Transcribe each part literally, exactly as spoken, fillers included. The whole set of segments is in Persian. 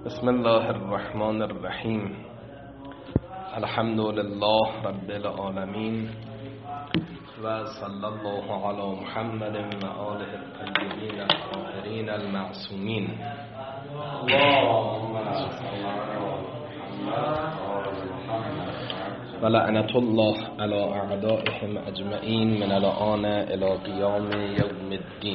بسم الله الرحمن الرحیم. الحمد لله رب العالمین و صلی الله علی محمد و آله الطیبین الطاهرین المعصومین. اللهم صل علی محمد و لعنت الله علی اعدائهم اجمعین من الآن الی قیام یوم الدین.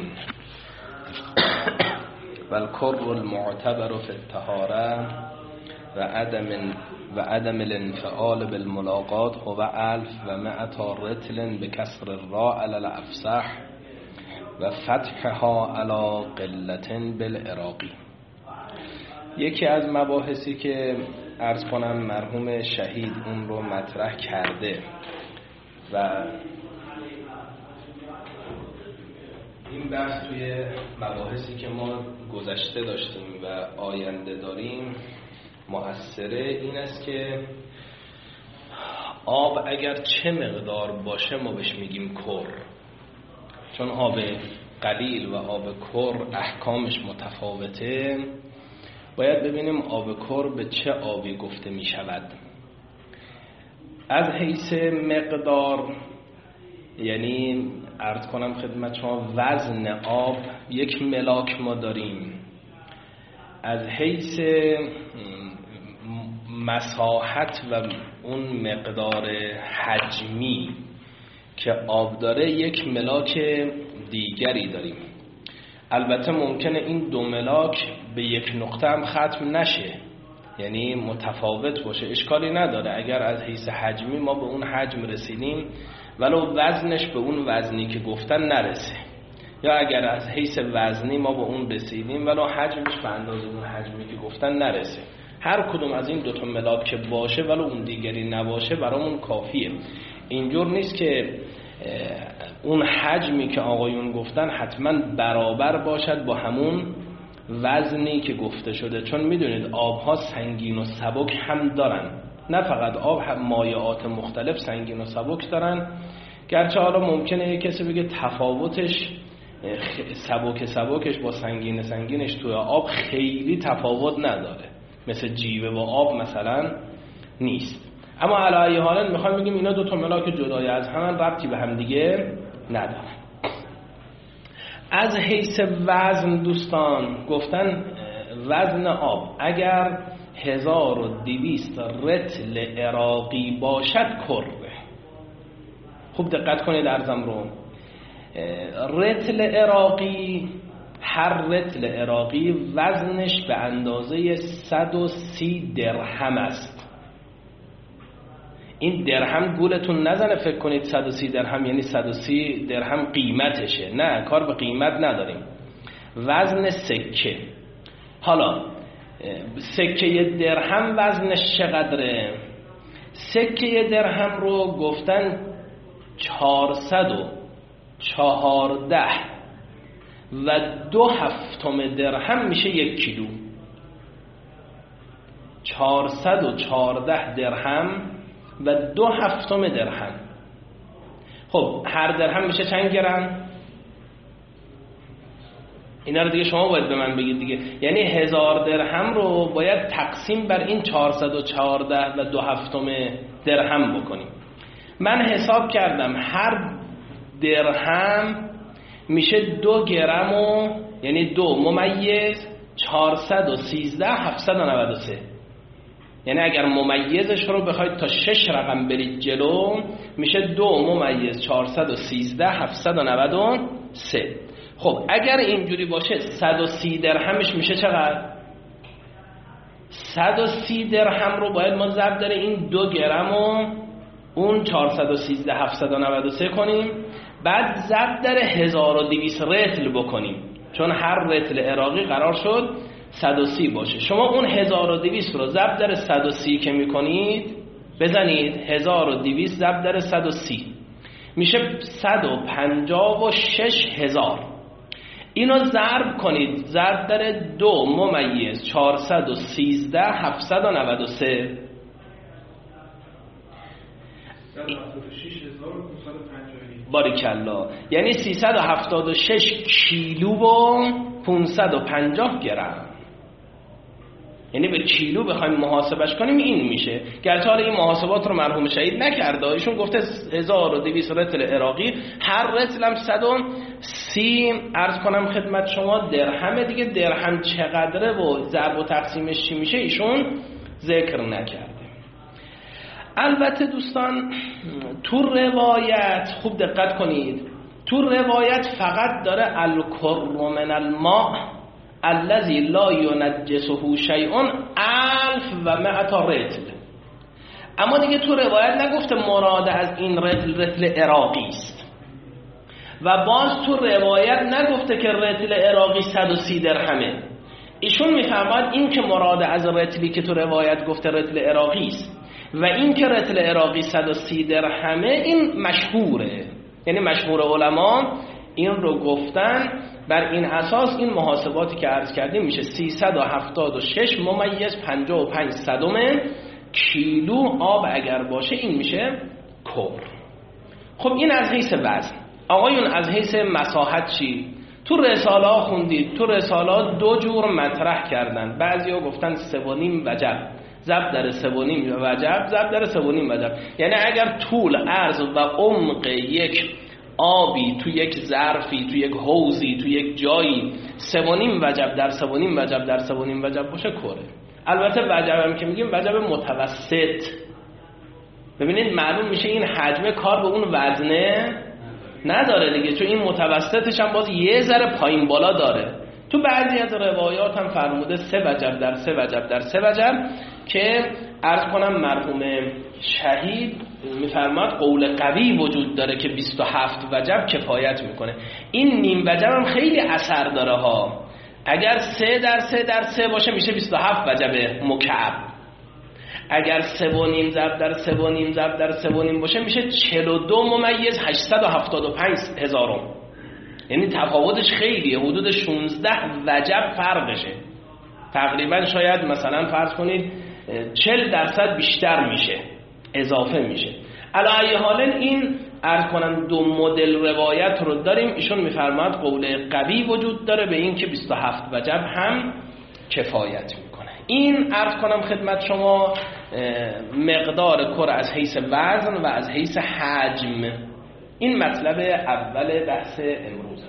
و الکر المعتبر فی الطهاره و عدم و عدم الانفعال بالملاقات هو الف و مئة رطل بکسر الراء علی الافصح و فتحها علی قلة بالعراقی. یکی از مباحثی که عرض کنم مرحوم شهید اون رو مطرح کرده و این بحث توی مباحثی که ما گذشته داشتیم و آینده داریم مؤثره این است که آب اگر چه مقدار باشه ما بهش میگیم کر، چون آب قلیل و آب کر احکامش متفاوته. باید ببینیم آب کر به چه آبی گفته می شود. از حیث مقدار، یعنی عرض کنم خدمت شما وزن آب یک ملاک ما داریم. از حیث مساحت و اون مقدار حجمی که آب داره یک ملاک دیگری داریم. البته ممکنه این دو ملاک به یک نقطه هم ختم نشه، یعنی متفاوت باشه، اشکالی نداره اگر از حیث حجمی ما به اون حجم رسیدیم ولو وزنش به اون وزنی که گفتن نرسه، یا اگر از حیث وزنی ما به اون رسیدیم ولو حجمش به اندازه اون حجمی که گفتن نرسه. هر کدوم از این دوتا ملاک که باشه ولو اون دیگری نباشه برامون کافیه. اینجور نیست که اون حجمی که آقایون گفتن حتما برابر باشد با همون وزنی که گفته شده، چون میدونید آبها سنگین و سبک هم دارن، نه فقط آب، هم مایعات مختلف سنگین و سبک دارن. گرچه حالا ممکنه یک کسی بگه تفاوتش سبک سبکش با سنگین سنگینش توی آب خیلی تفاوت نداره، مثل جیوه و آب مثلا نیست. اما علی ای حال میخوایم بگیم اینا دو تا ملاک جدای از هم ربطی به هم دیگه ندارن. از حیث وزن دوستان گفتن وزن آب اگر هزار و دویست رطل عراقی باشد کره. خوب دقت کنید عرضم رو. رطل عراقی، هر رطل عراقی وزنش به اندازه صد و سی درهم است. این درهم گولتون نزنه فکر کنید صد و سی درهم یعنی صد و سی درهم قیمتشه، نه، کار به قیمت نداریم. وزن سکه. حالا سکه درهم وزنش چقدره؟ سکه درهم رو گفتن چهارصد و چهارده و دو هفتم درهم میشه یک کیلو. چهارصد و چهارده درهم و دو هفتم درهم. خب هر درهم میشه چند گرم؟ اینا رو دیگه شما باید به من بگید دیگه. یعنی هزار درهم رو باید تقسیم بر این چهارصد و چهارده و دو هفتم درهم بکنیم. من حساب کردم هر درهم میشه دو گرم و یعنی دو ممیز چهارصد و سیزده هفتصد و نود و سه. یعنی اگر ممیزش رو بخواید تا شش رقم برید جلو میشه دو ممیز چهارصد و سیزده هفتصد و نود و سه. خب اگر اینجوری باشه صد و سی درهمش میشه چقدر؟ صد و سی درهم رو باید ما ضرب در این دو گرم و اون چهارصد و سیزده هفتصد و نود و سه کنیم، بعد ضرب در هزار و دویست رطل بکنیم، چون هر رطل عراقی قرار شد صد و سی باشه. شما اون هزار و دویست رو ضرب در صد و سی که میکنید بزنید هزار و دویست ضرب در صد و سی میشه صد و پنجاه و شش هزار. اینو ضرب کنید ضرب در دو ممیز چهارصد و سیزده هفتصد و نود و سه باریکلا، یعنی سیصد و هفتاد و شش کیلو و پانصد و پنجاه گرم. یعنی به کیلو بخوایم محاسبش کنیم این میشه. گرچه حالا این محاسبات رو مرحوم شهید نکرده، ایشون گفته هزار و دویست رتل عراقی، هر رتل هم صد و سی عرض کنم خدمت شما درهم دیگه. درهم چقدره و ضرب و تقسیمش چی میشه ایشون ذکر نکرده. البته دوستان تو روایت خوب دقت کنید، تو روایت فقط داره الکر من الماء الذی لا ینجسه شیء الف و مئة رتل، اما دیگه تو روایت نگفته مراد از این رتل رتل عراقی است و باز تو روایت نگفته که رتل عراقی صد و سی درهمه. ایشون میفرماید این که مراد از رتلی که تو روایت گفته رتل عراقی است و این که رتل عراقی صد و سی درهمه این مشهوره، یعنی مشهور علما این رو گفتن. بر این اساس این محاسباتی که عرض کردیم میشه سیصد و هفتاد و شش ممیز پنجاه و پنج صدم کیلو آب اگر باشه این میشه کبر. خب این از حیث وزن. آقایون از حیث مساحت چی؟ تو رساله ها خوندید، تو رساله ها دو جور مطرح کردن. بعضی ها گفتن سه و نیم وجب، ضرب در سه و نیم وجب، ضرب در سه و نیم وجب. یعنی اگر طول عرض و عمق یک آبی تو یک ظرفی، تو یک حوضی، تو یک جایی سه و نیم وجب در سه و نیم وجب در سه و نیم وجب باشه کره. البته وجب هم که میگیم وجب متوسط. ببینید معلوم میشه این حجم کار به اون وزنه نداره دیگه، چون این متوسطش هم باز یه ذره پایین بالا داره. تو بعضی از روایات هم فرموده سه وجب در سه وجب در سه وجب که عرض کنم مرحوم شهید میفرماد قول قوی وجود داره که بیست و هفت وجب کفایت میکنه. این نیم وجب هم خیلی اثر داره ها. اگر سه در سه در سه باشه میشه بیست و هفت وجب مکعب، اگر سه و نیم ضرب در سه و نیم ضرب در سه و نیم باشه میشه چهل و دو ممیز هشتصد و هفتاد و پنج هزارم. یعنی تفاوتش خیلیه، حدود شانزده وجب فرقشه. تقریبا شاید مثلا فرض کنید چهل درصد بیشتر میشه، اضافه میشه. علی حال این عرض کنم دو مدل روایت رو داریم. ایشون میفرماد قول قوی وجود داره به این که بیست و هفت وجب هم کفایت میکنه. این عرض کنم خدمت شما مقدار کره از حیث وزن و از حیث حجم. این مطلب اول بحث امروز.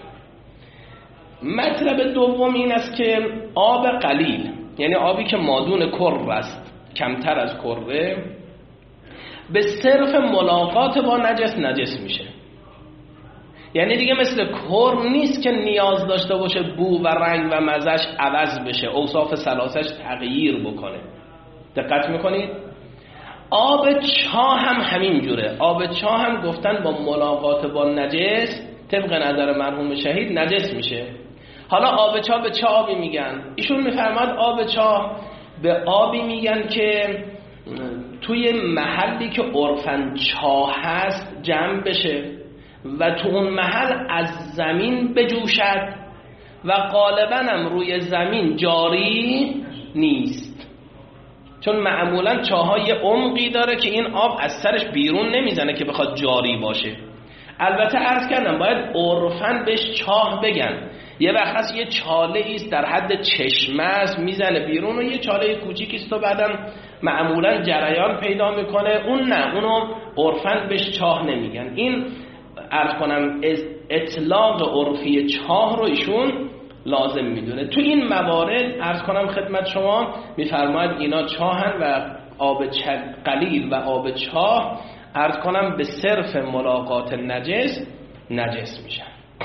مطلب دوم این است که آب قلیل، یعنی آبی که مادون کر است، کمتر از کره، به صرف ملاقات با نجس نجس میشه. یعنی دیگه مثل کر نیست که نیاز داشته باشه بو و رنگ و مزش عوض بشه، اوصاف ثلاثش تغییر بکنه. دقت میکنید؟ آب چاه هم همین جوره. آب چاه هم گفتن با ملاقات با نجس طبق نظر مرحوم شهید نجس میشه. حالا آب چاه به چه آبی میگن؟ ایشون میفرماد آب چاه به آبی میگن که توی محلی که عرفاً چاه هست جمع بشه و تو اون محل از زمین بجوشد و غالباً هم روی زمین جاری نیست، چون معمولاً چاه‌ها یه عمقی داره که این آب از سرش بیرون نمیزنه که بخواد جاری باشه. البته عرض کردم باید عرفاً بهش چاه بگن. یه وقت هست یه چاله ایست در حد چشمه است میزنه بیرون و یه چاله کوچیک است و بعدم معمولا جریان پیدا میکنه، اون نه، اونو عرفاً بهش چاه نمیگن. این عرض کنم اطلاق عرفی چاه رو ایشون لازم میدونه. تو این موارد عرض کنم خدمت شما میفرماید اینا چاهن و آب قلیل و آب چاه عرض کنم به صرف ملاقات نجس نجس میشن.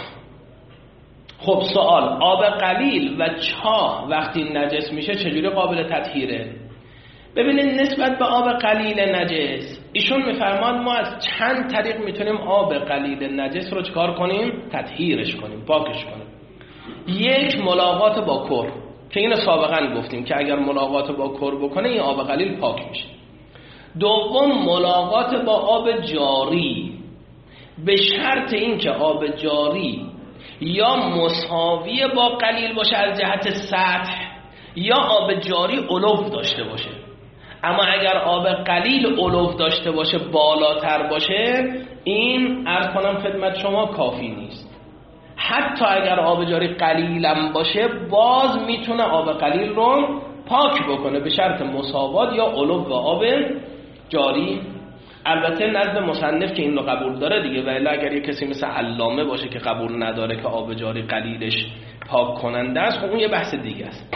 خب سوال، آب قلیل و چاه وقتی نجس میشه چجوری قابل تطهیره؟ ببینید نسبت به آب قلیل نجس ایشون میفرماد ما از چند طریق میتونیم آب قلیل نجس رو چکار کنیم؟ تطهیرش کنیم، پاکش کنیم. یک، ملاقات با کر که اینو سابقا گفتیم که اگر ملاقات با کر بکنه این آب قلیل پاک میشه. دوم، ملاقات با آب جاری، به شرط این که آب جاری یا مساوی با قلیل باشه از جهت سطح یا آب جاری علو داشته باشه. اما اگر آب قلیل علو داشته باشه، بالاتر باشه، این عرض کنم خدمت شما کافی نیست. حتی اگر آب جاری قلیلم باشه باز میتونه آب قلیل رو پاک بکنه به شرط مساوات یا علو آب جاری. البته نزد مصنف که این رو قبول داره دیگه، ولی اگر یه کسی مثل علامه باشه که قبول نداره که آب جاری قلیلش پاک کننده است، خب اون یه بحث دیگه است.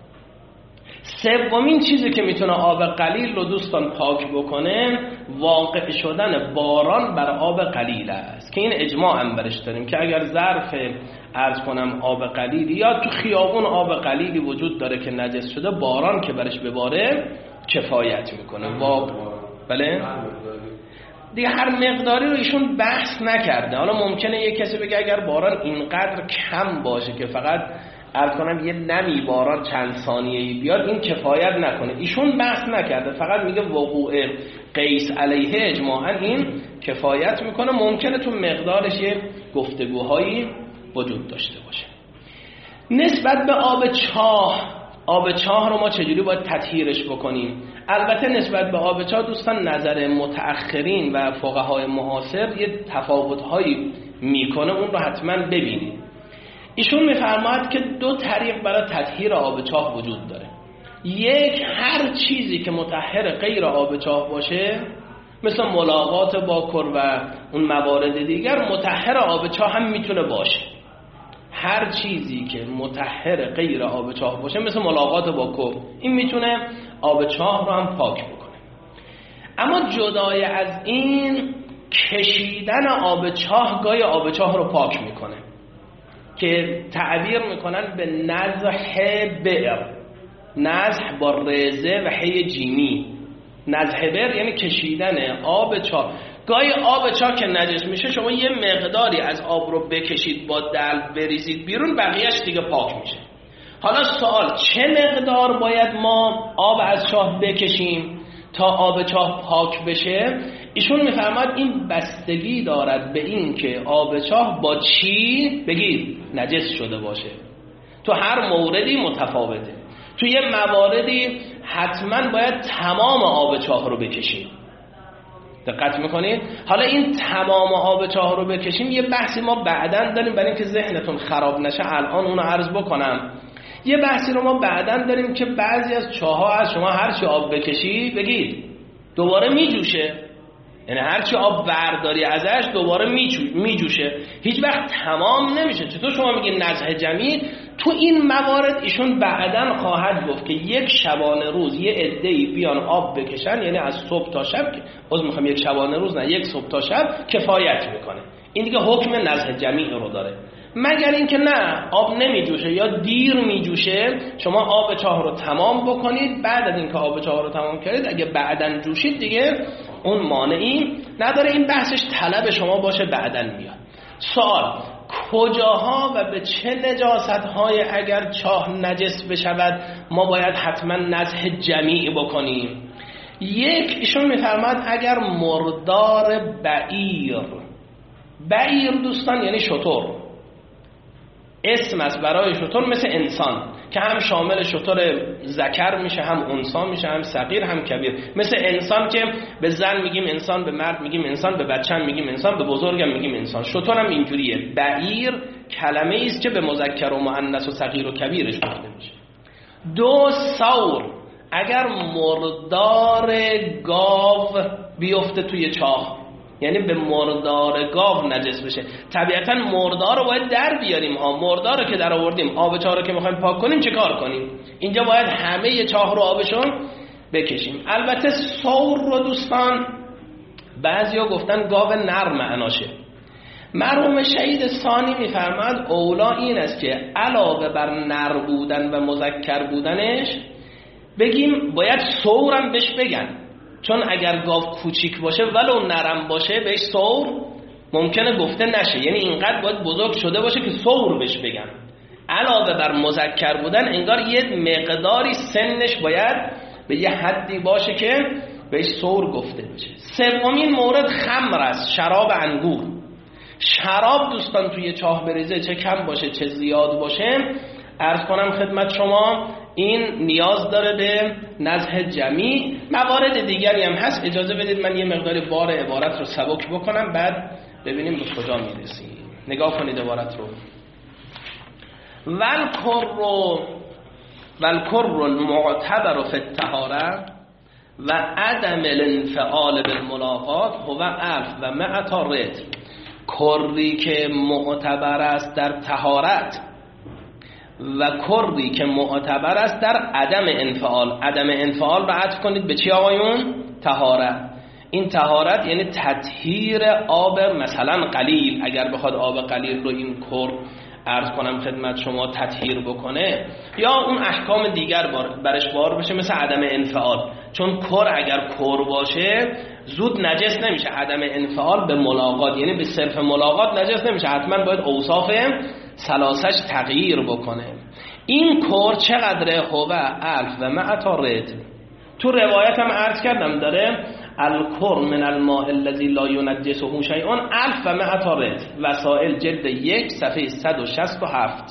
سومین چیزی که میتونه آب قلیل رو دوستان پاک بکنه واقع شدن باران بر آب قلیل است که این اجماع هم برش داریم که اگر ظرف عرض کنم آب قلیلی یا تو خیابون آب قلیلی وجود داره که نجس شده، باران که برش بباره کفایت میکنه. واقع بله دیگه هر مقداری رو ایشون بحث نکرده. حالا ممکنه یه کسی بگه اگر باران اینقدر کم باشه که فقط عرض کنم یه نمی باران چند ثانیه‌ای بیاد این کفایت نکنه، ایشون بحث نکرده، فقط میگه وقوع قیس علیه اجماعا این کفایت میکنه. ممکنه تو مقدارش یه گفتگوهایی وجود داشته باشه. نسبت به آب چاه، آب چاه رو ما چجوری باید تطهیرش بکنیم؟ البته نسبت به آب چاه دوستان نظر متأخرین و فقهای معاصر یه تفاوت‌هایی میکنه، اون رو حتما ببینید. ایشون میفرماید که دو طریق برای تطهیر آب چاه وجود داره. یک، هر چیزی که مطهر غیر آب چاه باشه مثل ملاقات باکر و اون موارد دیگر مطهر آب چاه هم میتونه باشه. هر چیزی که مطهر غیر آب چاه باشه مثل ملاقات باکر، این میتونه آب چاه رو هم پاک بکنه. اما جدای از این کشیدن آب چاه گاهی آب چاه رو پاک میکنه که تعبیر میکنن به نزح بئر، نزح با رزه و حی جیمی، نزح بئر یعنی کشیدن آب چاه. گاهی آب چاه که نجس میشه شما یه مقداری از آب رو بکشید با دلو بریزید بیرون، بقیهش دیگه پاک میشه. حالا سوال چه مقدار باید ما آب از چاه بکشیم تا آب چاه پاک بشه؟ ایشون میفرماد این بستگی دارد به این که آب چاه با چی بگید نجس شده باشه. تو هر موردی متفاوته. تو یه مواردی حتما باید تمام آب چاه رو بکشیم. دقت میکنید؟ حالا این تمام آب چاه رو بکشیم یه بحثی ما بعداً داریم، برای اینکه ذهنتون خراب نشه الان اونو عرض بکنم. یه بحثی رو ما بعداً داریم که بعضی از چاه‌ها از شما هر چی آب بکشی بگید دوباره میجوشه، یعنی هر چی آب برداری ازش دوباره میجوشه، هیچ وقت تمام نمیشه. چطور شما میگین نزح جمعی؟ تو این موارد ایشون بعداً خواهد گفت که یک شبانه روز یه عده‌ای بیان آب بکشن، یعنی از صبح تا شب، باز میخوام یک شبانه روز نه، یک صبح تا شب کفایت میکنه. این دیگه حکم نزح جمعی رو داره. مگر اینکه نه آب نمیجوشه یا دیر میجوشه، شما آب چاه رو تمام بکنید، بعد از اینکه آب چاه رو تمام کردید اگه بعداً جوشید دیگه اون مانعی نداره. این بحثش طلب شما باشه بعداً میاد. سوال کجاها و به چه نجاست‌های اگر چاه نجس بشود ما باید حتما نزح جمیع بکنیم؟ یک، ایشون میفرماد اگر مردار بعیر، بعیر دوستان یعنی شتر، اسم است برای شتر مثل انسان که هم شامل شتر ذکر میشه، هم انثی میشه، هم صغیر هم کبیر. مثل انسان که به زن میگیم انسان، به مرد میگیم انسان، به بچه هم میگیم انسان، به بزرگم میگیم انسان. شتر هم اینجوریه. بعیر کلمه است که به مذکر و مؤنث و صغیر و کبیرش گفته میشه. دو، ثور، اگر مردار گاو بیفته توی چاه، یعنی به مردار گاو نجس بشه. طبیعتا مردار رو باید در بیاریم ها. مردار رو که در آوردیم، آب چاه رو که میخوایم پاک کنیم چه کار کنیم؟ اینجا باید همه چاه رو آبشون بکشیم. البته ثور رو دوستان بعضیا گفتن گاو نر معناشه. مرحوم شهید ثانی میفرماد اولا این است که علاوه بر نر بودن و مذکر بودنش بگیم باید ثورم بهش بگن، چون اگر گاو کوچیک باشه ولو نرم باشه بهش ثور ممکنه گفته نشه، یعنی اینقدر باید بزرگ شده باشه که ثور بهش بگن. علاوه بر مذکر بودن انگار یه مقداری سنش باید به یه حدی باشه که بهش ثور گفته بشه. سومین مورد خمر است، شراب انگور. شراب دوستان توی چاه بریزه چه کم باشه چه زیاد باشه، عرض کنم خدمت شما این نیاز داره به نزح جمعی. موارد دیگری هم هست، اجازه بدید من یه مقدار بار عبارت رو سبک بکنم بعد ببینیم به کجا میرسیم. نگاه کنید عبارت رو. ول کرو و الکر المعتبر فی الطهاره و عدم الانفعال بالملاقات هو الف و مع رتل. کری که معتبر است در طهارت و کری که معتبر است در عدم انفعال. عدم انفعال رو عطف کنید به چی آقایون؟ طهارت. این طهارت یعنی تطهیر آب مثلا قلیل. اگر بخواد آب قلیل رو این کر عرض کنم خدمت شما تطهیر بکنه، یا اون احکام دیگر برش بار بشه مثل عدم انفعال. چون کر اگر کر باشه زود نجس نمیشه. عدم انفعال به ملاقات یعنی به صرف ملاقات نجس نمیشه، حتما باید اوصاف ثلاثش تغییر بکنه. این کر چقدره؟ هو الف و مع رتل. تو روایت هم عرض کردم داره الکر من الماء الذی لا ینجسه شیء الف و مع رتل. وسائل جلد یک صفحه صد و شصت و هفت.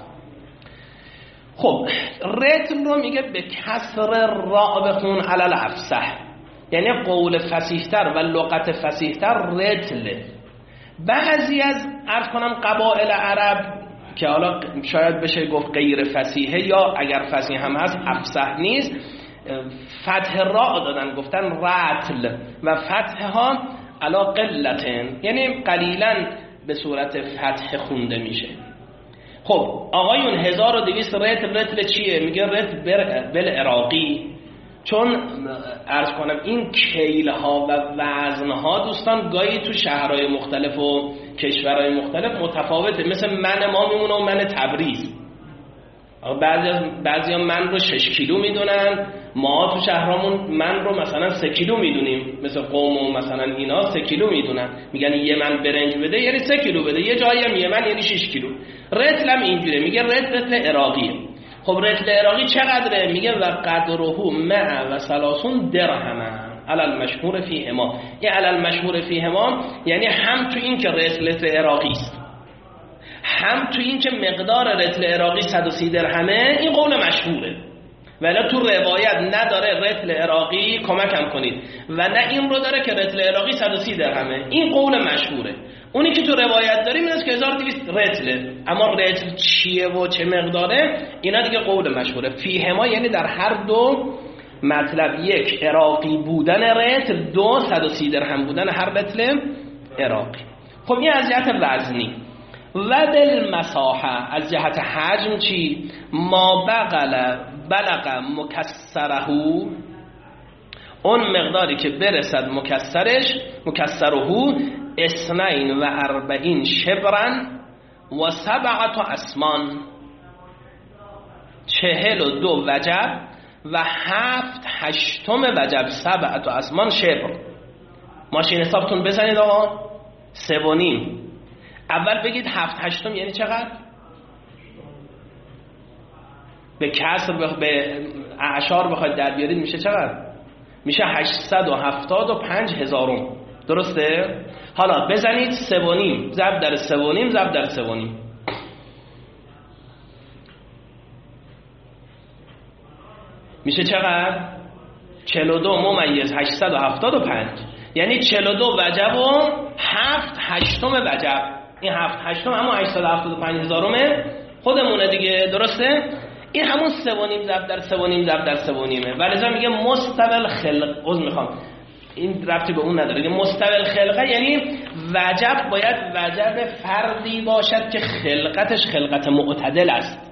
خب رتل رو میگه به کسر را بخون علی الافصح، یعنی قول فصیح‌تر و لغت فصیح‌تر رتله. بعضی از عرض کنم قبایل عرب که حالا شاید بشه گفت غیر فصیحه یا اگر فصیح هم هست افصح نیست، فتح را دادن گفتن رتل و فتح ها علا قلتن، یعنی قلیلا به صورت فتح خونده میشه. خب آقایون هزار و دویست رتل، رتل چیه؟ میگه رتل بل عراقی. چون عرض کنم این کیل ها و وزن ها دوستان گاهی تو شهرهای مختلف و کشورهای مختلف متفاوته. مثل من ما میمونه و من تبریز، بعضی از بعضی ها من رو شش کیلو میدونن، ما تو شهرامون من رو مثلا سه کیلو میدونیم. مثل قوم و مثلا اینا سه کیلو میدونن، میگن یه من برنج بده یعنی سه کیلو بده، یه جایی هم یه من یعنی شش کیلو. رتل هم اینجوره، میگه رتل رتل عراقیه. خب رتل عراقی چقدره؟ میگه و قدره مع و ثلاثون درهم علی المشهور فیهما. این علی المشهور فیهما یعنی هم تو این که رتل رتل عراقی است، هم تو این که مقدار رتل عراقی صد و سی درهمه. این قول مشهوره، ولی تو روایت نداره رتل عراقی کمکم کنید و نه این رو داره که رتل عراقی صد و سی درهمه. این قول مشهوره. اونی که تو روایت داریم اینه که هزار و دویست رتله، اما رتل چیه و چه مقداره اینا دیگه قول مشهوره. فیهما یعنی در هر دو مطلب، یک عراقی بودن رتل، دو صد و سی درهم بودن هر رتل عراقی. خب این از جهت وزنی. و بالمساحه از جهت حجم چی؟ ما بغل بلغ مکسره، اون مقداری که برسد مکسرش مکسره اثنین و اربعین شبرن و سبعت اسمان، چهل و دو وجب و هفت هشتم وجب. سبعت اسمان شبر. ماشین حسابتون بزنید آقا، سه و نیم. اول بگید هفت هشتم یعنی چقدر؟ به کسر بخ... به اعشار بخواید در بیارید میشه چقدر؟ میشه هشتصد و هفتاد و پنج هزارم. درسته؟ حالا بزنید سه و نیم ضرب در سه و نیم ضرب در سه و نیم میشه چقدر؟ چهل و دو ممیز هشتصد و هفتاد و پنج، یعنی چهل و دو وجب و هفت هشتم وجب. این هفت هشتم اما هشتصد و هفتاد و پنج هزارمه خودمونه دیگه. درسته؟ این همون سه و نیم ضرب در سه و نیم ضرب در سه و نیمه. ولذا میگه مستوی خلق. عذر میخوام این ربطی به اون نداره. مستوی خلقه یعنی وجب باید وجب فردی باشد که خلقتش خلقت معتدل است.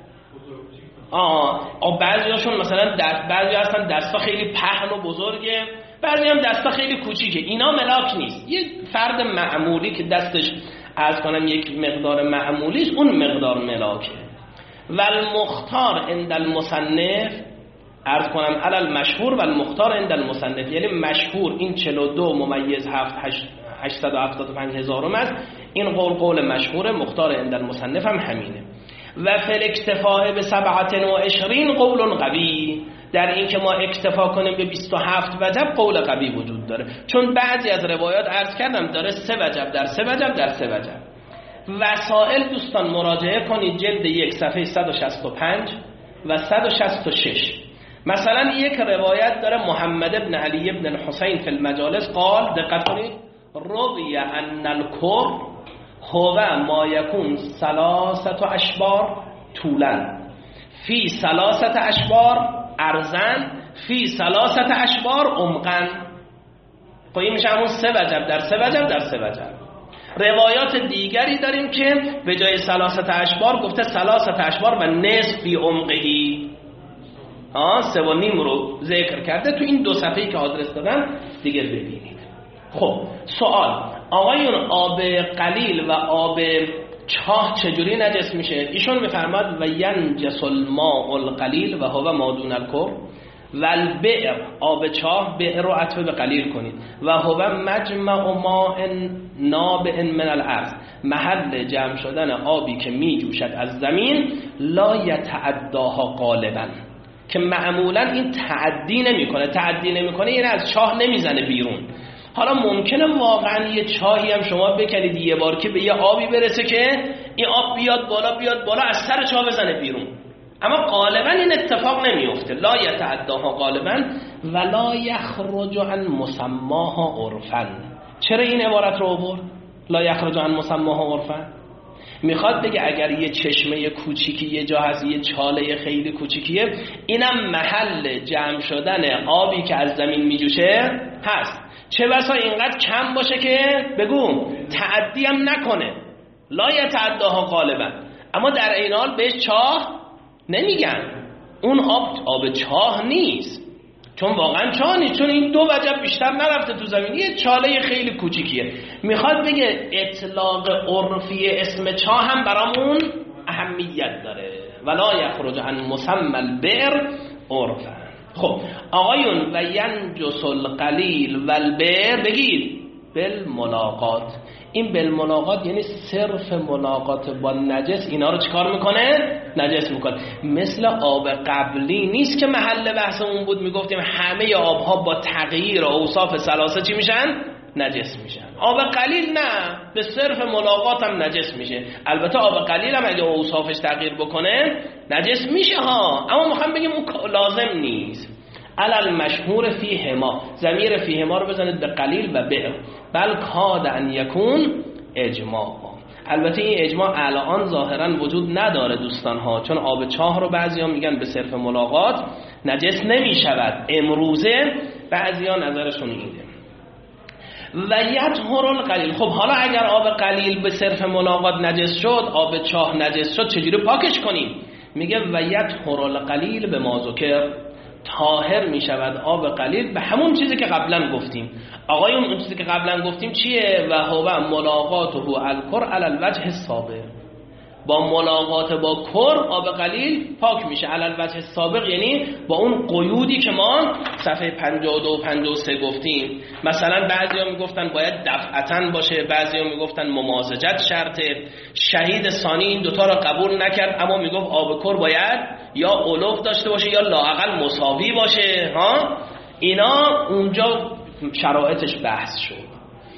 آه بعضی هاشون مثلا دست، بعضی هستن دستا خیلی پهن و بزرگه، بعضی هم دستا خیلی کوچیکه. اینا ملاک نیست. یه فرد معمولی که دستش عرض کنم یک مقدار معمولی است، اون مقدار ملاکه. و المختار عند المصنف عرض کنم علی المشهور و المختار عند المصنف، یعنی مشهور این چهل و دو ممیز هفت هشتصد و هفتاد و پنج هزارم است. این قول قول مشهور، مختار عند المصنف هم همینه. و فل اکتفاء به سبعت و عشرین قول قوی، در این که ما اکتفا کنیم به بیست و هفت وجب قول قوی وجود داره. چون بعضی از روایات عرض کردم داره سه وجب در سه وجب در سه وجب. وسائل دوستان مراجعه کنید جلد یک صفحه صد و شصت و پنج و صد و شصت و شش. مثلا یک روایت داره محمد ابن علی ابن الحسین فی المجالس قال، دقت کنید، روی ان الکر هو ما یکون ثلاثه اشبار طولا فی ثلاثت اشبار ارزن فی ثلاثت اشبار عمقا. خب این میشه همون سه وجب در سه وجب در سه وجب. روایات دیگری داریم که به جای ثلاثت اشبار گفته ثلاثت اشبار و نصف فی عمقهی، ها سه و نیم رو ذکر کرده. تو این دو صفحه‌ای که آدرس دادن دیگه ببینید. خب سوال، آقایون آب قلیل و آب چاه چجوری نجس میشه؟ ایشون میفرماد و ینجس الماء القلیل و هو ما دون الکر و البئر، آب چاه، بئر رو عطف به قلیل کنید، و هو مجمع ماء نابع من الارض، محل جمع شدن آبی که می جوشد از زمین، لا یتعداها غالبا، که معمولا این تعدی نمیکنه. تعدی نمیکنه یعنی از چاه نمیزنه بیرون. حالا ممکنه واقعا یه چاهی هم شما بکنید یه بار که به یه آبی برسه که این آب بیاد بالا بیاد بالا از سر چاه بزنه بیرون، اما غالبا این اتفاق نمیفته. لا یتعداها غالبا ولا یخرج عن مسماها عرفا. چرا این عبارت رو آورد؟ لا یخرج عن مسماها عرفا. میخواد بگه اگر یه چشمه کوچیکی یه جا هست، یه چاله خیلی کوچیکیه، اینم محل جمع شدن آبی که از زمین میجوشه هست. چه بسا اینقدر کم باشه که بگو تعدی هم نکنه، لا یتعداها غالبا، اما در این حال بهش چاه نمیگن. اون آب آب چاه نیست، چون واقعا چاه نیست، چون این دو وجب بیشتر نرفته تو زمین، یه چاله خیلی کوچیکیه. میخواد بگه اطلاق عرفی اسم چاه هم برامون اهمیت داره. ولا یخرج عن مسمى البئر عرفا. خب آقایون و ینجس القلیل و البئر بگید بالملاقات. این بالملاقات یعنی صرف ملاقات با نجس اینا رو چیکار میکنه؟ نجس میکنه. مثل آب قبلی نیست که محل بحثمون بود، میگفتیم همه آبها با تغییر اوصاف ثلاثه چی میشن؟ نجس میشن. آب قلیل نه، به صرف ملاقات هم نجس میشه. البته آب قلیل هم اگه اوصافش تغییر بکنه نجس میشه ها، اما میخوام بگیم اون لازم نیست. علل مشهور فیهما، ضمیر فیهما رو بزنید به قلیل و بئر. بل کاد ان یکون اجماع. البته این اجماع الان ظاهرا وجود نداره دوستان ها، چون آب چاه رو بعضیا میگن به صرف ملاقات نجس نمیشود. امروزه بعضیا نظرشون اینه. و یطهر القلیل. خب حالا اگر آب قلیل به صرف ملاقات نجس شد، آب چاه نجس شد، چجوری پاکش کنیم؟ میگه و یطهر القلیل به ما ذکر، طاهر می شود آب قلیل به همون چیزی که قبلا گفتیم. آقایون اون چیزی که قبلا گفتیم چیه؟ و هو ملاقاته الکر علی الوجه السابق. با ملاقات با کر آب قلیل پاک میشه. علی الوجه السابق یعنی با اون قیودی که ما صفحه پنجاه و دو و پنجاه و سه گفتیم. مثلا بعضیا میگفتن باید دفعتاً باشه، بعضیا میگفتن ممازجت شرطه. شهید ثانی این دوتا را قبول نکرد، اما میگفت آب کر باید یا علو داشته باشه یا لااقل مساوی باشه ها. اینا اونجا شرایطش بحث شد.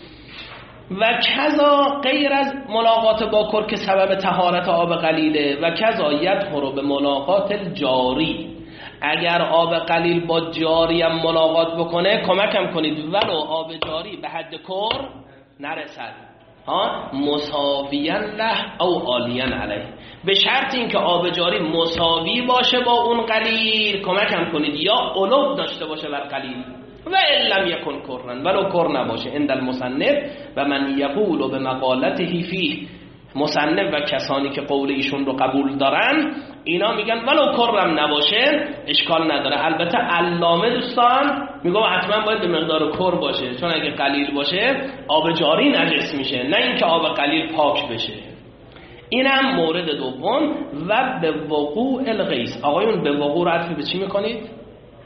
و کذا غیر از ملاقات با کر که سبب طهارت آب قلیله، و کذا یطهر به ملاقات الجاری. اگر آب قلیل با جاری هم ملاقات بکنه کمکم کنید، ولو آب جاری به حد کر نرسد ها، مساویاً له او عالیاً علیه، به شرط اینکه آب جاری مساوی باشه با اون قلیل، کمکم کنید یا علو داشته باشه بر قلیل. و ان لم یکن کرن، ولو کر نباشه. عند المصنف و من یقول به مقالته فیه، مصنف و کسانی که قول ایشون رو قبول دارن اینا میگن ولو کرم نباشه اشکال نداره. البته علامه دوستان میگه حتما باید به مقدار کر باشه، چون اگه قلیل باشه آب جاری نجس میشه، نه اینکه آب قلیل پاک بشه. اینم مورد دوم. و به وقوع الغیث. آقایون به وقوع عطف به چی میکنید؟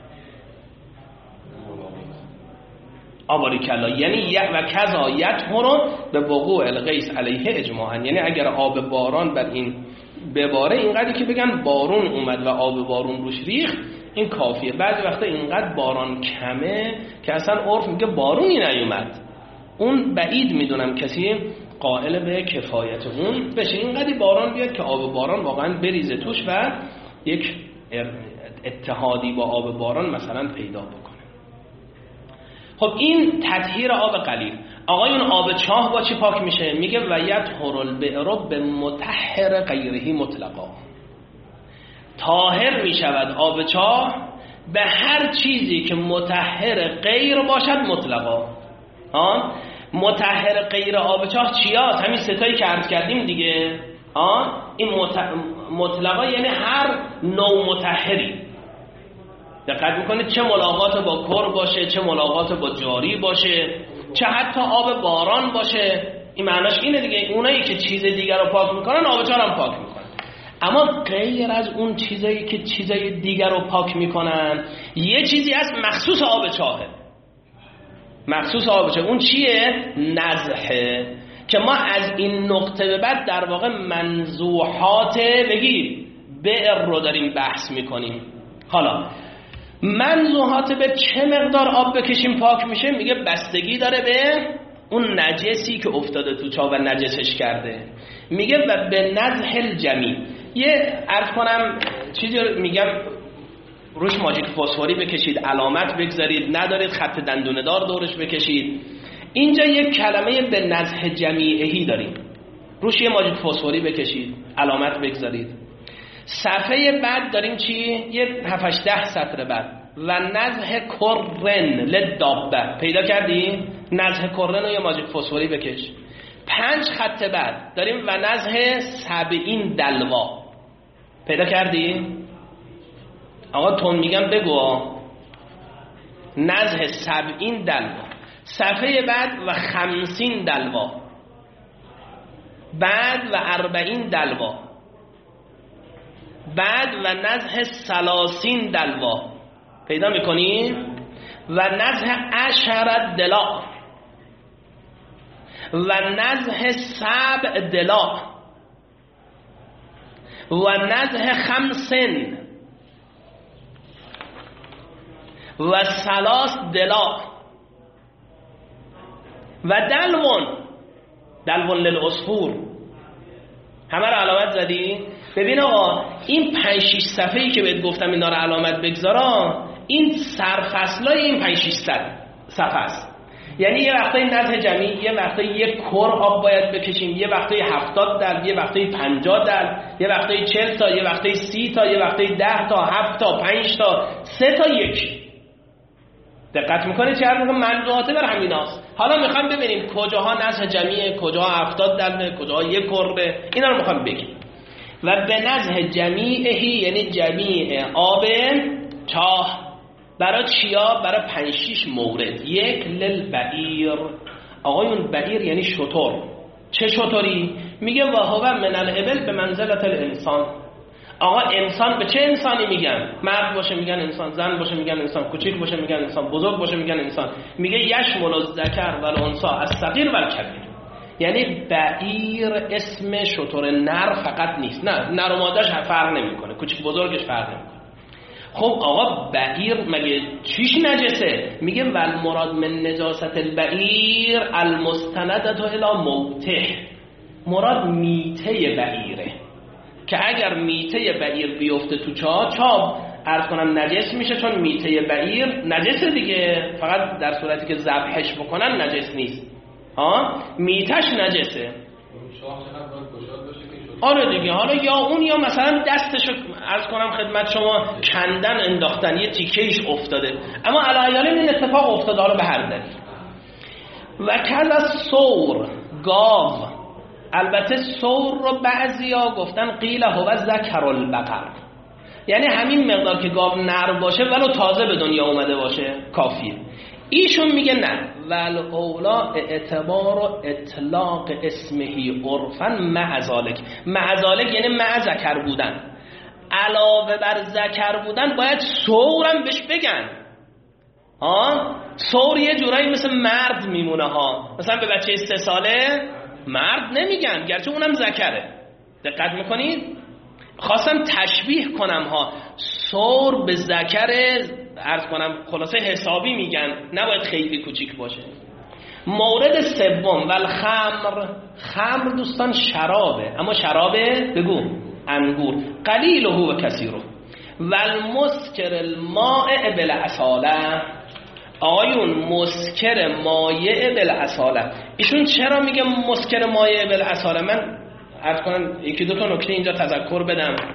آباریکلا. یعنی و کذا یطهر به وقوع الغیث علیه اجماعا، یعنی اگر آب باران بر این بباره، اینقدری که بگن بارون اومد و آب بارون روش ریخت این کافیه. بعضی وقتا اینقدر باران کمه که اصلا عرف میگه بارونی نیومد. اون بعید میدونم کسی قائل به کفایت اون بشه. اینقدری باران بیاد که آب باران واقعا بریزه توش و یک اتحادی با آب باران مثلا پیدا بکنه. خب این تطهیر آب قلیل. آقایون آب چاه با چی پاک میشه؟ میگه و یطهر البئر به مطهر غیره مطلقا. طاهر می شود آب چاه به هر چیزی که مطهر غیر باشد مطلقا. آن مطهر غیر آب چاه چیاست؟ همین ستایی که عرض کردیم دیگه. آن این مطلقا یعنی هر نوع مطهری. دقت میکنید چه ملاقات با کر باشه، چه ملاقات با جاری باشه، چه حتی آب باران باشه. این معناش اینه دیگه، اونایی که چیز دیگر رو پاک میکنن آب چاه هم پاک میکنن. اما غیر از اون چیزایی که چیزای دیگر رو پاک میکنن یه چیزی هست مخصوص آب چاهه. مخصوص آب چاه اون چیه؟ نزحه. که ما از این نقطه به بعد در واقع منزوحات بگید بئر رو داریم بحث میکنیم. حالا منزوحات به چه مقدار آب بکشیم پاک میشه؟ میگه بستگی داره به اون نجسی که افتاده تو چاه و نجسش کرده. میگه و به نزح الجمی. یه عرض کنم چیزی رو میگم روش ماژیک فسفوری بکشید، علامت بگذارید، ندارید خط دندونه دار دورش بکشید. اینجا یک کلمه به نزح جمیعهی داریم، روش یه ماژیک فسفوری بکشید، علامت بگذارید. صفحه بعد داریم چی؟ یه هفت ده سطر بعد و نزح کرن لدابه. پیدا کردی؟ نزح کرن رو یه ماژیک فسفوری بکش. پنج خط بعد داریم و نزح سبعین دلوا. پیدا کردی؟ آقا تون میگم بگو. نزح سبعین دلوا. صفحه بعد و خمسین دلوا، بعد و اربعین دلوا، بعد و نزح سلاسین دلوا. پیدا میکنی؟ و نزح عشر دلا و نزح سبع دلا و نزح خمسن و سلاس دلا و دلون دلون للعصفور. همه رو علامت زدی؟ ببین آقا این پنج شش صفحه‌ای که بهت گفتم اینا رو علامت بگذارا، این سرفصلای این پنج شش صفحه است. یعنی یه وقتایی نزح جمعی، یه وقتایی یک کر آب باید بکشیم، یه وقتایی هفتاد دل، یه وقتایی پنجاه دل، یه وقتایی چهل تا، یه وقتایی سی تا، یه وقتایی ده تا، هفت تا، پنج تا، سه تا، یک. دقت میکنید چه عرض میکنم؟ منزوحاته بر همیناست. حالا میخوام ببینیم کجاها نزح جمعیه، کجاها هفتاد دلمه، کجاها یک کربه. اینا رو میخوام بگیم. و به نزح جمیعهی یعنی جمیع آب چاه برای چیا؟ برای پنج شش مورد. یک للبعیر. آقایون بعیر یعنی شتر. چه شتری؟ میگه و هو من الابل به منزلت الانسان. آقا انسان به چه انسانی میگن؟ مرد باشه میگن انسان، زن باشه میگن انسان، کوچیک باشه میگن انسان، بزرگ باشه میگن انسان. میگه یشمل الذکر و الانثی الصغیر و الکبیر. یعنی بعیر اسم شتر نر فقط نیست، نه نر و ماده‌اش فرق نمیکنه، کوچیک بزرگش فرق نمیکنه. خب آقا بعیر مگه چیش نجسه؟ میگه ول مراد من نجاست البعیر المستندة الی موته. مراد میته بعیره که اگر میته بعیر بیفته تو چاه، چاه عرض کنم نجس میشه، چون میته بعیر نجسه دیگه، فقط در صورتی که ذبحش بکنن نجس نیست. ها میتش نجسه. آره دیگه. حالا یا اون یا مثلا دستشو عرض کنم خدمت شما کندن انداختن، یه تیکهش افتاده، اما علیه این اتفاق افتاده حالا به هر دلیل. و کذا سور گاو. البته سور رو بعضیا گفتن قیل هو ذکر البقر، یعنی همین مقدار که گاو نر باشه ولو تازه به دنیا اومده باشه کافیه. ایشون میگه نه، ول اولا اعتبار و اطلاق اسمهی عرفا مع ذالک. مع ذالک یعنی مع ذکر بودن، علاوه بر ذکر بودن باید سورم بهش بگن. ها سور یه جورایی مثل مرد میمونه ها، مثلا به بچه سه ساله مرد نمیگن گرچه اونم ذکره. دقت میکنید؟ خواستم تشبیه کنم ها، سور به ذکر عرض کنم خلاصه حسابی میگن، نباید خیلی کوچیک باشه. مورد سوم ول خمر. خمر دوستان شرابه، اما شرابه بگو انگور، قلیله و کثیره. ول مسکر الماء بالاصاله. آقایون مسکر مایع بالاصاله، ایشون چرا میگه مسکر مایع بالاصاله؟ من عرض کنم یکی دو تا نکته اینجا تذکر بدم.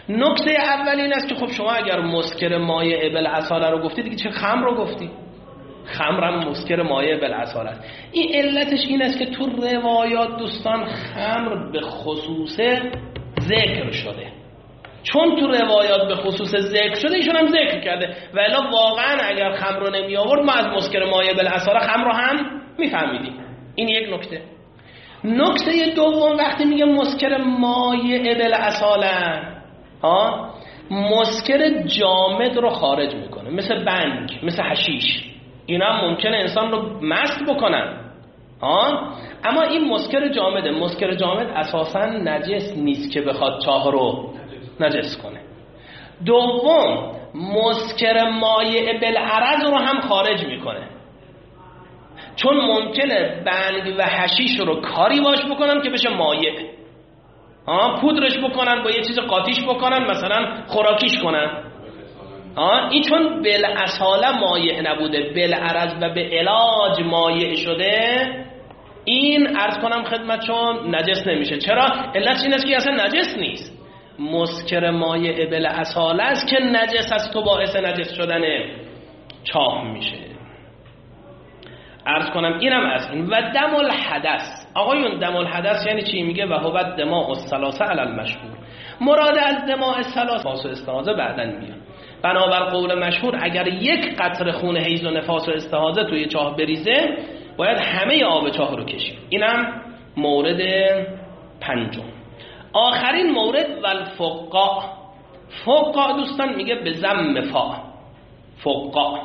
نکته اول این است که خب شما اگر مسکر مایع بالعساله رو گفتی دیگه چه خمر رو گفتی؟ خمر هم مسکر مایع بالعساله است. این علتش این است که تو روایات دوستان خمر به خصوص ذکر شده، چون تو روایات به خصوص ذکر شده ایشون هم ذکر کرده و الا واقعا اگر خمر رو نمی آورد ما از مسکر مایع بالعساله خمر رو هم میفهمیدیم. این یک نکته. نکته دوم وقتی میگه مسکر مایع بالعساله ها، مسکر جامد رو خارج میکنه، مثل بنگ، مثل حشیش، اینا هم ممکنه انسان رو مست بکنن ها، اما این مسکر جامده. مسکر جامد اساسا نجس نیست که بخواد چاه رو نجس کنه. دوم مسکر مایع بالعرض رو هم خارج میکنه، چون ممکنه بنگ و حشیش رو کاری باش بکنن که بشه مایع، ها پودرش بکنن، با یه چیز قاطیش بکنن، مثلا خوراکیش کنن. ها این چون بالاصاله مایع نبوده، بالعرض و به علاج مایع شده، این عرض کنم خدمتشون نجس نمیشه. چرا؟ علت این است که اصلا نجس نیست. مسکر مایع بالاصاله است که نجس است، تو باعث نجس شدن چاه میشه. عرض کنم اینم از این. و دم الحدث، آقایون دم الحدث یعنی چی؟ میگه و هو دماء الثلاثه علی المشهور. مراد از دماء الثلاثه نفاس و استحاضه بعدن میاد. بنابر قول مشهور اگر یک قطره خون حیض و نفاس و استحاضه توی چاه بریزه باید همه آب چاه رو کشید. اینم مورد پنجم. آخرین مورد والفقاء. فقاء دوستان میگه به ضم فا. فقاء.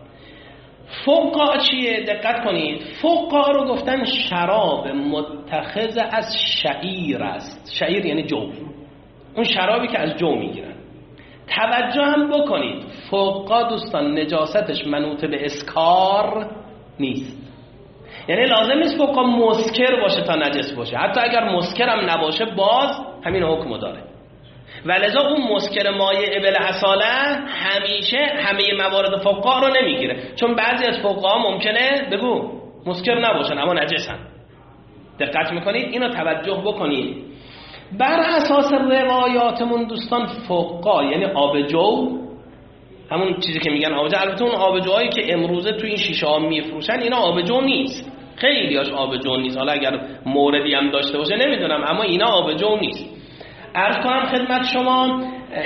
فقاء چیه؟ دقت کنید. فقاء رو گفتن شراب متخذ از شعیر است. شعیر یعنی جو، اون شرابی که از جو میگیرن. توجه هم بکنید فقاء دوستان نجاستش منوط به اسکار نیست، یعنی لازم نیست فقاء مسکر باشه تا نجس باشه، حتی اگر مسکر هم نباشه باز همین حکم داره. ولذا اون مسکر مایع بالعساله همیشه همه موارد فقاء رو نمیگیره، چون بعضی از فقاء ممکنه بگو مسکر نباشن اما نجسن. دقت میکنید؟ اینو توجه بکنید. بر اساس روایاتمون دوستان فقاء یعنی آبجو، همون چیزی که میگن آبجو، البته اون آبجوهایی که امروزه تو این شیشه ها میفروشن اینا آبجو نیست، خیلیاش آبجو نیست، حالا اگر موردی هم داشته باشه نمیدونم، اما اینا آبجو نیست. عرض کنم خدمت شما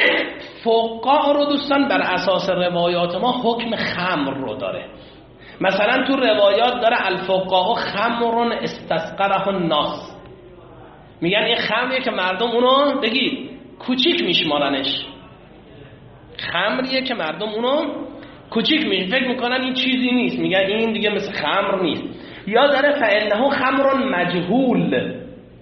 فقاء رو دوستان بر اساس روایات ما حکم خمر رو داره. مثلا تو روایات داره الفقاء خمر استسقره الناس، میگن این خمریه که مردم اونو بگید کوچیک میشمارنش، خمریه که مردم اونو کوچیک میشمارن، فکر میکنن این چیزی نیست، میگن این دیگه مثل خمر نیست. یا داره فانه خمر مجهول،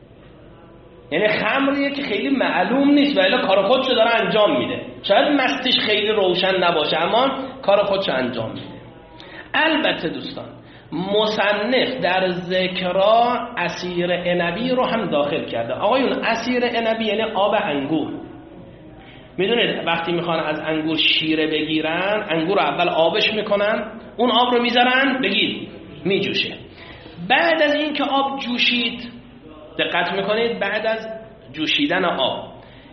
یعنی خمریه که خیلی معلوم نیست ولی کار خودشو داره انجام میده، شاید مستش خیلی روشن نباشه اما کار خودشو انجام میده. البته دوستان مصنف در ذکرا عصیر عنبی رو هم داخل کرده. آقایون عصیر عنبی یعنی آب انگور. میدونید وقتی میخوان از انگور شیره بگیرن، انگور رو اول آبش میکنن، اون آب رو میذارن بگید میجوشه. بعد از این که آب جوشید، دقت میکنید، بعد از جوشیدن آب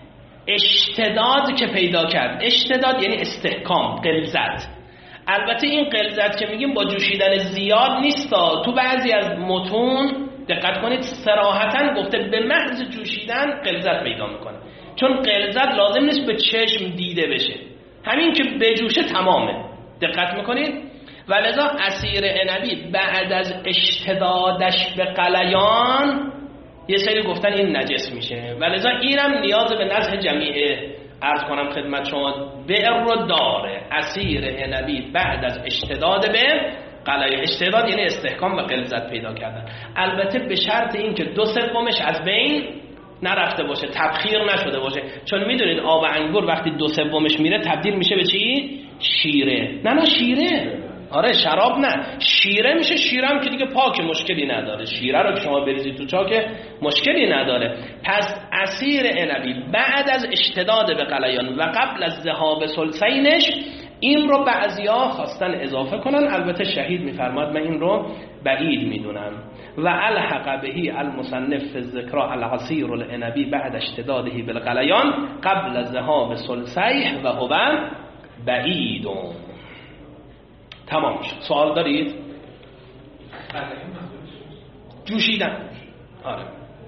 اشتداد که پیدا کرد، اشتداد یعنی استحکام، غلظت. البته این غلظت که میگیم با جوشیدن زیاد نیست، تو بعضی از متون دقت کنید صراحتاً گفته به محض جوشیدن غلظت پیدا میکنه، چون غلظت لازم نیست به چشم دیده بشه، همین که بجوشه تمامه. دقت میکنید؟ ولذا عصیر عنبی بعد از اشتدادش به غلیان یه سری گفتن این نجس میشه، ولذا اینم نیاز به نزح جمیعه عرض کنم خدمت شما بئر رو داره. عصیر عنبی بعد از اشتداد به غلیان، اشتداد یعنی استحکام و غلظت پیدا کردن، البته به شرط این که دو سومش از بین نرفته باشه، تبخیر نشده باشه، چون میدونید آب انگور وقتی دو سومش میره تبدیل میشه به چی؟ شیره. نه نه شیره، آره شراب نه، شیره میشه. شیره هم که دیگه پاک، مشکلی نداره، شیره رو که شما بریزید تو چاک مشکلی نداره. پس عصیر عنبی بعد از اشتداد به غلیان و قبل از ذهاب ثلثینش این رو بعضیا خواستن اضافه کنن، البته شهید میفرماد من این رو بعید میدونم. و الحق بهی المصنف فی الذکر العصیر العنبی بعد اشتداده بالغلیان قبل ذهاب ثلثیه و هو بعید. تمام شد. سوال دارید؟ جوشیدن. آره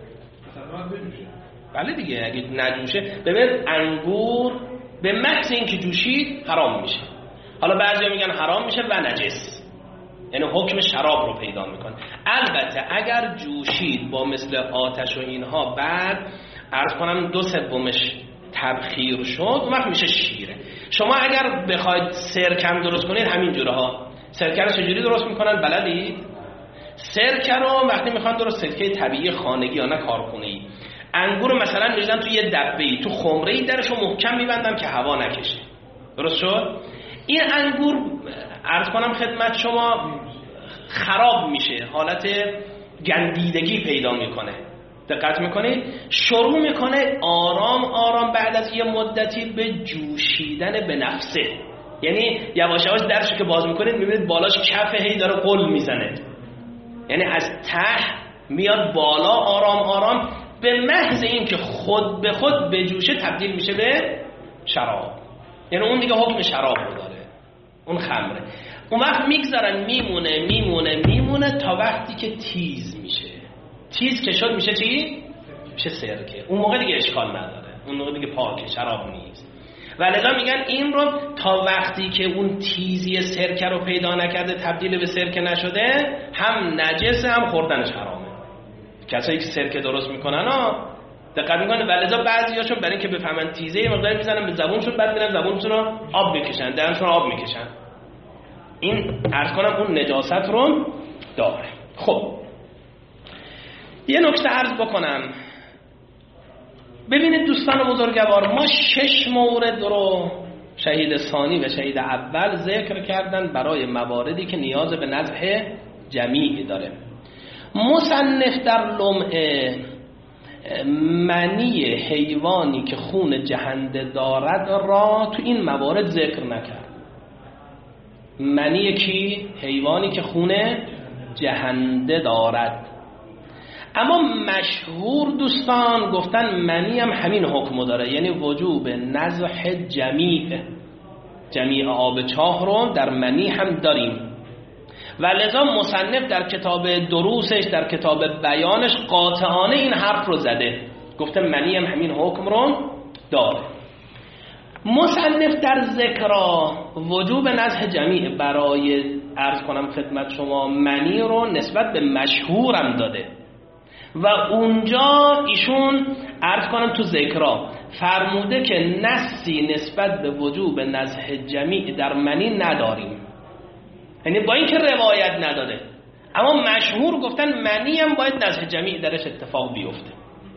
بله دیگه، اگه نجوشه ببین انگور به محض اینکه جوشید حرام میشه. حالا بعضیا میگن حرام میشه و نجس، یعنی حکم شراب رو پیدا میکنه. البته اگر جوشید با مثل آتش و اینها بعد عرض کنم دو سومش تبخیر شد اون وقت میشه شیره. شما اگر بخواید سرکم درست کنید همین جوره ها. سرکه رو چجوری درست میکنن بلدید؟ سرکه رو وقتی میخوان درست سرکه طبیعی خانگی یا نه کارخونه‌ای، انگور مثلا میذارن تو یه دبه‌ای تو خمره‌ای درشو محکم میبندن که هوا نکشه. درست شد؟ این انگور عرض کنم خدمت شما خراب میشه، حالت گندیدگی پیدا میکنه. دقت میکنید؟ شروع میکنه آرام آرام بعد از یه مدتی به جوشیدن به نفسه، یعنی یواش یواش درشو که باز میکنید میبینید بالاش کفه هی داره قل میزنه، یعنی از ته میاد بالا آرام آرام، به محض این که خود به خود به جوشه تبدیل میشه به شراب، یعنی اون دیگه حکم شراب رو داره، اون خمره. اون وقت میگذارن میمونه میمونه میمونه تا وقتی که تیز میشه. تیز که شد میشه چی؟ میشه سرکه. اون موقع دیگه اشکال نداره، اون موقع دیگه پاکه، شراب نیست. و لذا میگن این رو تا وقتی که اون تیزی سرکه رو پیدا نکرده تبدیل به سرکه نشده هم نجسه هم خوردنش حرامه. کسایی که سرکه درست میکنن ها دقت میکنه، ولذا بعضیاشون برای اینکه بفهمن تیزه یه مقدار میزنن به زبونشون، بعد میرن زبونشون رو آب میکشن، دهنشون رو آب میکشن. این عرض کنم اون نجاست رو داره. خب یه نکته عرض بکنم، ببینید دوستان بزرگوار، ما شش مورد رو شهید ثانی و شهید اول ذکر کردن برای مواردی که نیاز به نزح جمیع داره. مصنف در لمعه منی حیوانی که خون جهنده دارد را تو این موارد ذکر نکرد. منی کی؟ حیوانی که خون جهنده دارد. اما مشهور دوستان گفتن منی هم همین حکم داره، یعنی وجوب نزح جمیع جمیع آب چاه رو در منی هم داریم. و لذا مصنف در کتاب دروسش در کتاب بیانش قاطعانه این حرف رو زده، گفته منی هم همین حکم رو داره. مصنف در ذکر وجوب نزح جمیع برای عرض کنم خدمت شما منی رو نسبت به مشهورم داده و اونجا ایشون عرض کنم تو ذکر فرموده که نصی نسبت به وجوب نزح جمیع در منی نداریم، یعنی با اینکه روایت نداده اما مشهور گفتن منی هم باید نزح جمیع درش اتفاق بیفته.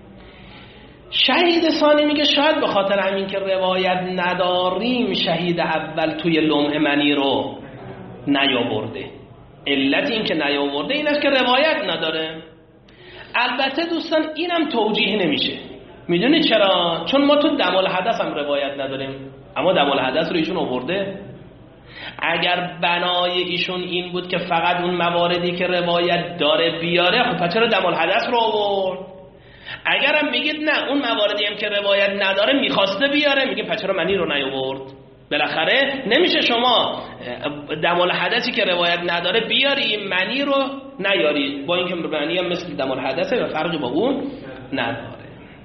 شهید ثانی میگه شاید به خاطر همین که روایت نداریم شهید اول توی لمع منی رو نیاورده. علت این که نیاورده این است که روایت نداره. البته دوستان اینم توجیه نمیشه. میدونید چرا؟ چون ما تو دم الحدث هم روایت نداریم، اما دم الحدث رو ایشون آورده. اگر بنای ایشون این بود که فقط اون مواردی که روایت داره بیاره، خب چرا دم الحدث رو آورد؟ اگرم میگید نه اون مواردی هم که روایت نداره میخواسته بیاره، میگه پس چرا منی رو نیاورد؟ بالاخره نمیشه شما دم الحدثی که روایت نداره بیاری منی رو نیاری، با اینکه منی هم مثل دم الحدثه و فرقی با اون نداره.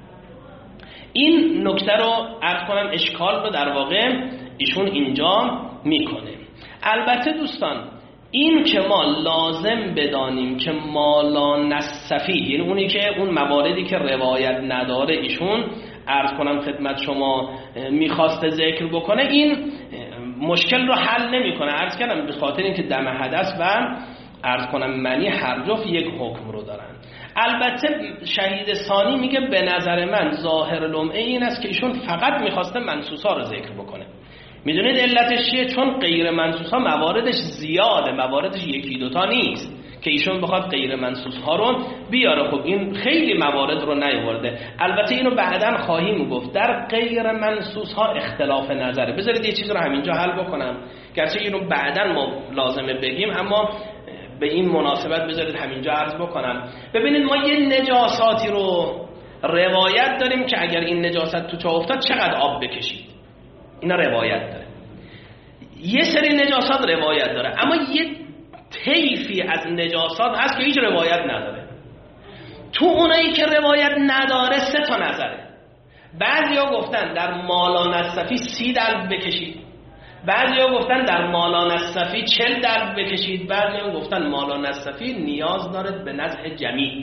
این نکته رو عرض کنم اشکال رو در واقع ایشون اینجا میکنه. البته دوستان این که ما لازم بدانیم که ما لا نصفی، یعنی اونی که اون مواردی که روایت نداره ایشون عرض کنم خدمت شما میخواسته ذکر بکنه، این مشکل رو حل نمیکنه. عرض کردم به خاطر اینکه دم حدث و عرض کنم منی هر جفت یک حکم رو دارن. البته شهید ثانی میگه به نظر من ظاهر لمعه این است که ایشون فقط میخواسته منصوصا رو ذکر بکنه. میدونید علتش چیه؟ چون غیر منصوصا مواردش زیاده، مواردش یکی دوتا نیست که ایشون بخواد غیر منصوص ها رو بیاره. خب این خیلی موارد رو نیاورده. البته اینو بعداً خواهیم گفت در غیر منصوص ها اختلاف نظره. بذارید یه چیز رو همینجا حل بکنم، گرچه اینو بعداً ما لازمه بگیم، اما به این مناسبت بذارید همینجا عرض بکنم. ببینید ما یه نجاساتی رو روایت داریم که اگر این نجاست تو چاه افتاد چقدر آب بکشید، اینا روایت داره. یه سری نجاسات روایت داره، اما یه طیفی از نجاسات هست که هیچ روایت نداره. تو اونایی که روایت نداره سه تا نظره. بعضیا گفتن در مالان الصفی سی دلو بکشید، بعضیا گفتن در مالان الصفی چل دلو بکشید، بعضیا گفتن مالان الصفی نیاز داره به نزع جمیع.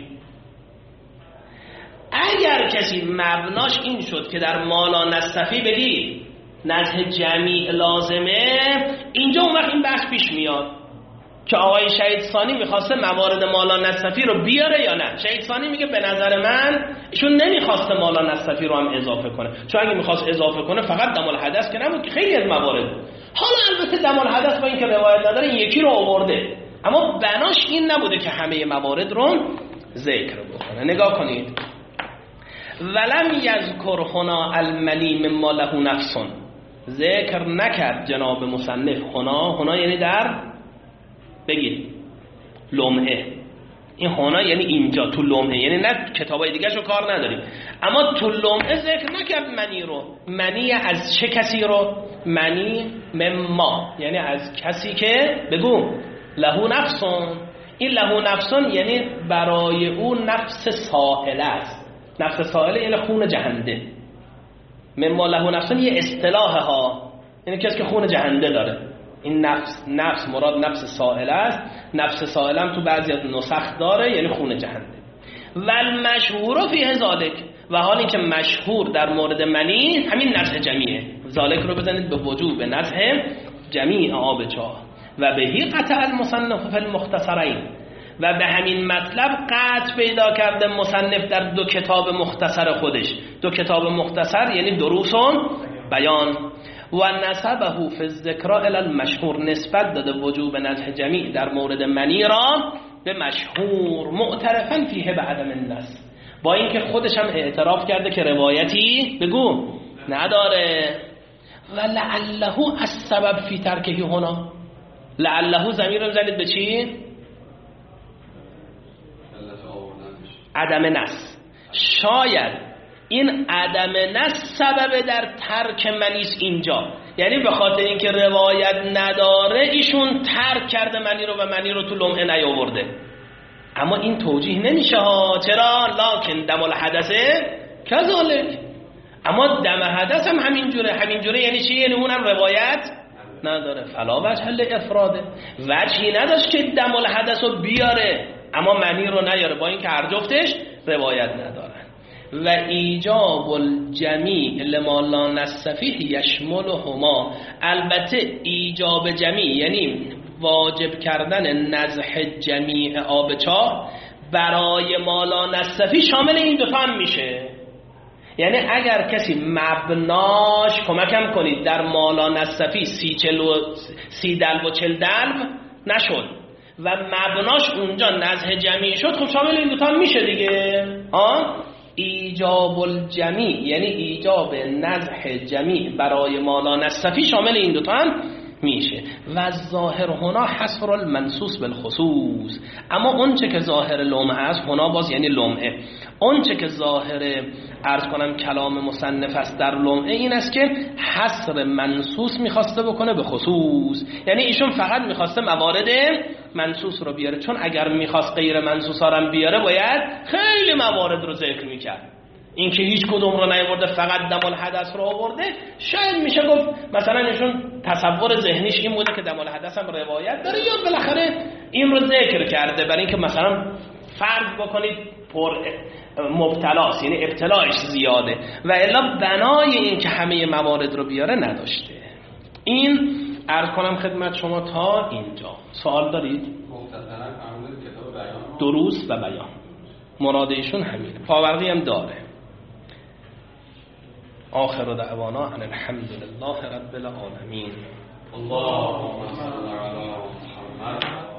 اگر کسی مبناش این شد که در مالان الصفی بگی نزع جمیع لازمه، اینجا اون وقت این بحث پیش میاد که آقای شهید ثانی میخواسته موارد مالان الصفی رو بیاره یا نه. شهید ثانی میگه به نظر من ایشون نمیخواسته مالان الصفی رو هم اضافه کنه، چون اگه میخواست اضافه کنه فقط دم الحدث که نبود که خیلی از موارد بود. حالا البته دم الحدث با این که روایت نداره این یکی رو آورده، اما بناش این نبوده که همه موارد رو ذکر بکنه. نگاه کنید، ولم یذکر هنا الملی مما له نفس، ذکر نکرد جناب مصنف هنا. هنا یعنی در بگید لمعه، این هنا یعنی اینجا تو لمعه، یعنی نه کتابای دیگه شو کار نداریم، اما تو لمعه ذکر نکرد منی رو. منی از چه کسی رو؟ منی مما یعنی از کسی که بگو له نفسون. این له نفسون یعنی برای او نفس سائله است. نفس سائله یعنی خون جهنده. مما له نفسون یه اصطلاح ها، یعنی کسی که خون جهنده داره. این نفس نفس مراد نفس سائله است. نفس سائله هم تو بعضی از نسخ داره یعنی خون جهنده. و المشهور فی ذالک، و حالی که مشهور در مورد منی همین نزع جمیعه. ذالک رو بزنید به وجوب نزع جمیع آب چاه. و بهی قطع المصنف فی المختصرین، و به همین مطلب قطع پیدا کرده مصنف در دو کتاب مختصر خودش. دو کتاب مختصر یعنی دروسون بیان. و نسبه فی الذکر الی المشهور، نسبت داده وجوب نزع جمیع در مورد منی را به مشهور، معترفا فیه به عدم النص، با اینکه خودش هم اعتراف کرده که روایتی بگو نداره. و لعله السبب فی ترکه هنا، لعله ضمیر رو بزنید به چی؟ عدم نص. شاید این عدم نص سبب در ترک منیس اینجا، یعنی به خاطر اینکه روایت نداره ایشون ترک کرده منی رو و منی رو تو لمعه نیاورده. اما این توجیه نمیشه ها. چرا؟ لکن دم الحدث کذالک، اما دم حدث هم همین جوره. همین جوره یعنی چی؟ یعنی اونم روایت نداره. فلا وجه لافراده، وجهی نداشت که دم الحدث رو بیاره اما منی رو نیاره، با اینکه هر جفتش روایت ندارن. و ایجاب الجمیع لما لا نص فیه یشملهما، البته ایجاب جمیع یعنی واجب کردن نزح جمیع آب چاه برای ما لا نص فیه شامل این دوتا هم میشه. یعنی اگر کسی مبناش کمکم کنید در مالا نصفی سی, سی دلو و چل دلو نشد و مبناش اونجا نزح جمیع شد، خب شامل این دوتا هم میشه دیگه. آه؟ ایجاب الجمیع یعنی ایجاب نزح جمیع برای مالا نصفی شامل این دوتا هم میشه. و ظاهر هنا حصر المنصوص بالخصوص، اما اون چه که ظاهر لمعه است هنا باز یعنی لمعه، اون چه که ظاهر عرض کنم کلام مصنف است در لمعه این است که حصر منصوص میخواسته بکنه به خصوص، یعنی ایشون فقط میخواسته موارد منصوص رو بیاره، چون اگر میخواست غیر منصوص ها رو بیاره باید خیلی موارد رو ذکر میکرد. این که هیچ کدوم رو نیاورده فقط دم الحدث رو آورده، شاید میشه گفت مثلا ایشون تصور ذهنیش این بوده که دم الحدث هم روایت داره یا بالاخره این رو ذکر کرده برای اینکه مثلا فرض بکنید پر مبتلاست، یعنی ابتلاش زیاده و الا بنای این که همه موارد رو بیاره نداشته. این عرض کنم خدمت شما تا اینجا. سوال دارید؟ دروس و بیان مراد ایشون همینه، پاورقی هم داره. آخر دعوانا ان الحمد لله رب العالمین. اللهم صل علی محمد